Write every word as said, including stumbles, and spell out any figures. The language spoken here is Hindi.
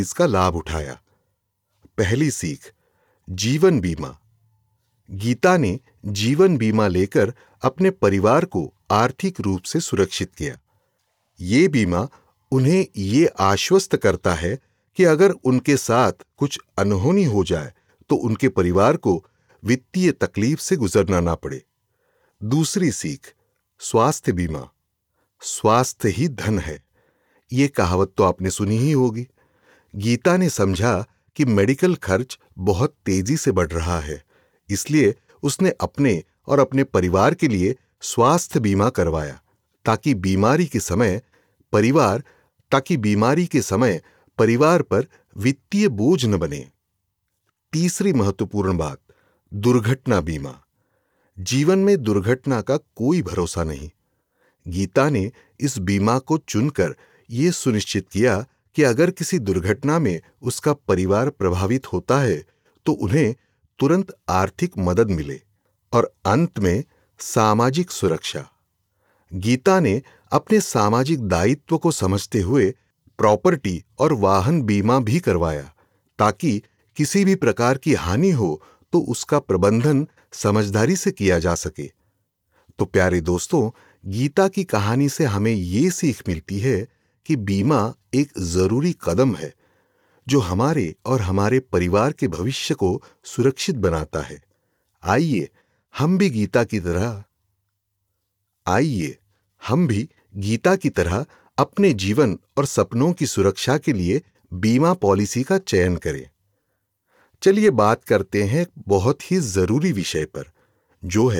इसका लाभ उठाया। पहली सीख, जीवन बीमा। गीता ने जीवन बीमा लेकर अपने परिवार को आर्थिक रूप से सुरक्षित किया। ये बीमा उन्हें ये आश्वस्त करता है कि अगर उनके साथ कुछ अनहोनी हो जाए तो उनके परिवार को वित्तीय तकलीफ से गुजरना ना पड़े। दूसरी सीख, स्वास्थ्य बीमा। स्वास्थ्य ही धन है, ये कहावत तो आपने सुनी ही होगी। गीता ने समझा कि मेडिकल खर्च बहुत तेजी से बढ़ रहा है, इसलिए उसने अपने और अपने परिवार के लिए स्वास्थ्य बीमा करवाया ताकि बीमारी के समय परिवार ताकि बीमारी के समय परिवार पर वित्तीय बोझ न बने। तीसरी महत्वपूर्ण बात, दुर्घटना बीमा। जीवन में दुर्घटना का कोई भरोसा नहीं। गीता ने इस बीमा को चुनकर यह सुनिश्चित किया कि अगर किसी दुर्घटना में उसका परिवार प्रभावित होता है तो उन्हें तुरंत आर्थिक मदद मिले। और अंत में सामाजिक सुरक्षा। गीता ने अपने सामाजिक दायित्व को समझते हुए प्रॉपर्टी और वाहन बीमा भी करवाया ताकि किसी भी प्रकार की हानि हो तो उसका प्रबंधन समझदारी से किया जा सके। तो प्यारे दोस्तों, गीता की कहानी से हमें ये सीख मिलती है कि बीमा एक जरूरी कदम है जो हमारे और हमारे परिवार के भविष्य को सुरक्षित बनाता है। आइए हम भी गीता की तरह आइए हम भी गीता की तरह अपने जीवन और सपनों की सुरक्षा के लिए बीमा पॉलिसी का चयन करें। चलिए बात करते हैं बहुत ही जरूरी विषय पर, जो है